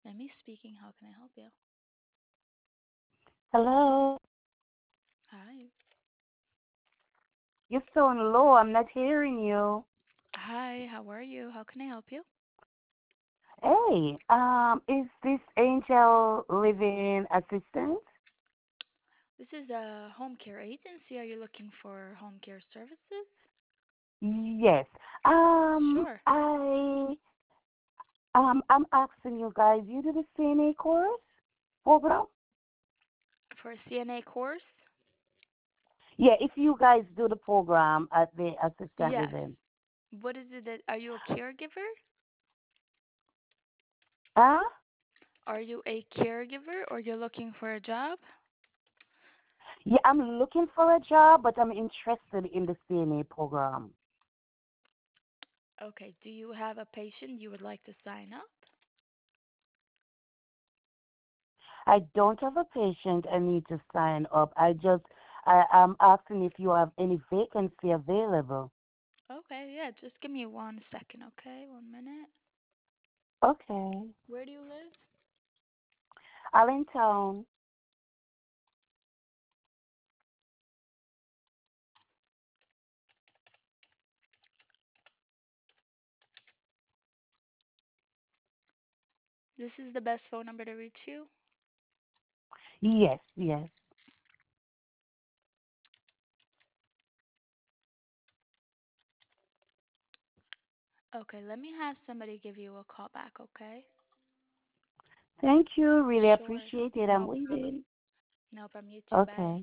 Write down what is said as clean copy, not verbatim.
Emmy speaking. How can I help you? Hello. Hi. You're so low. I'm not hearing you. Hi, how are you? How can I help you? Hey, is this Angel Living Assistant? This is a home care agency. Are you looking for home care services? Yes. Sure. I'm asking you guys. You do the CNA course program? For a CNA course? Yeah. If you guys do the program at the Assistant Yes. Living. What is it that are you a caregiver? Huh? Are you a caregiver or you're looking for a job? Yeah. I'm looking for a job, but I'm interested in the CNA program. Okay. Do you have a patient you would like to sign up? I don't have a patient I need to sign up. I'm asking if you have any vacancy available. Okay, yeah, just give me 1 second, okay? 1 minute. Okay. Where do you live? Allentown. This is the best phone number to reach you? Yes, yes. Okay, let me have somebody give you a call back, okay? Thank you. Really Sure. appreciate it. I'm No problem. waiting. No problem. You too. Bye. Okay.